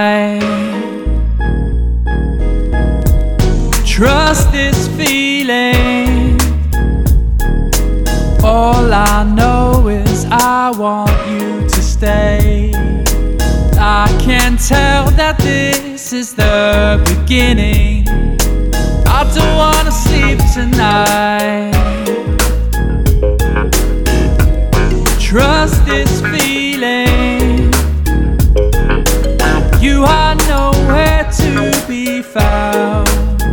tonight. Trust this feeling. All I know is I want you to stay. I can tell that this is the beginning. I don't wanna sleep tonight. Trust this feeling. You are nowhere to be found.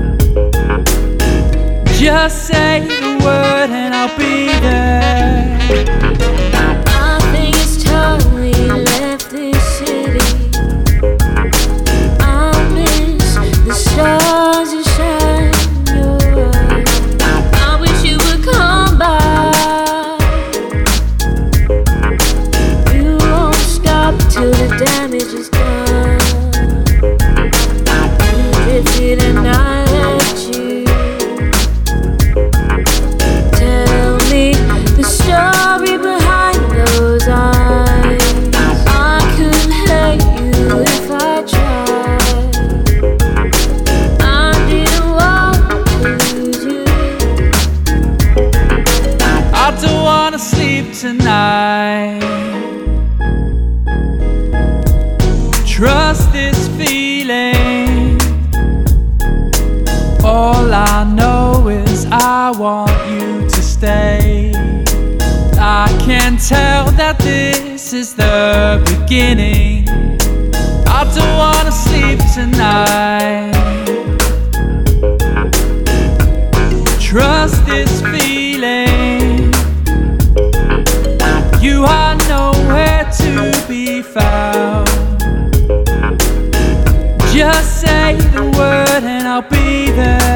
Just say the word and I'll be there. I think it's time we left this city. I miss the stars that shine your eyes. I wish you would come by. You won't stop till the damage is done. You drifted and I left you. Tell me the story behind those eyes. I couldn't hate you if I tried. I didn't want to lose you. I don't wanna sleep tonight. Trust this feeling. All I know is I want you to stay. I can tell that this is the beginning. I don't wanna sleep tonight. Trust this feeling. You are nowhere to be found. Just say the word and I'll be there.